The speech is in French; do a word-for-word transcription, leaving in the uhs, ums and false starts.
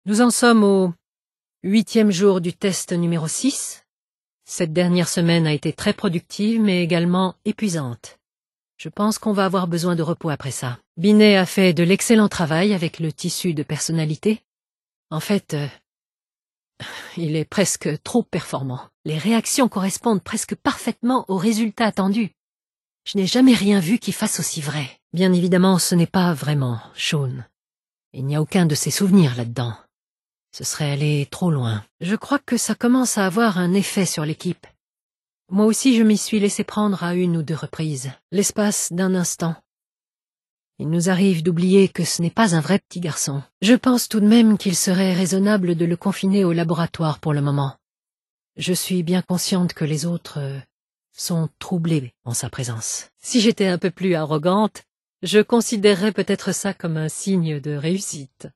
Nous en sommes au huitième jour du test numéro six. Cette dernière semaine a été très productive, mais également épuisante. Je pense qu'on va avoir besoin de repos après ça. Binet a fait de l'excellent travail avec le tissu de personnalité. En fait, euh, il est presque trop performant. Les réactions correspondent presque parfaitement aux résultats attendus. Je n'ai jamais rien vu qui fasse aussi vrai. Bien évidemment, ce n'est pas vraiment Sean. Il n'y a aucun de ses souvenirs là-dedans. Ce serait aller trop loin. Je crois que ça commence à avoir un effet sur l'équipe. Moi aussi, je m'y suis laissé prendre à une ou deux reprises, l'espace d'un instant. Il nous arrive d'oublier que ce n'est pas un vrai petit garçon. Je pense tout de même qu'il serait raisonnable de le confiner au laboratoire pour le moment. Je suis bien consciente que les autres euh, sont troublés en sa présence. Si j'étais un peu plus arrogante, je considérerais peut-être ça comme un signe de réussite.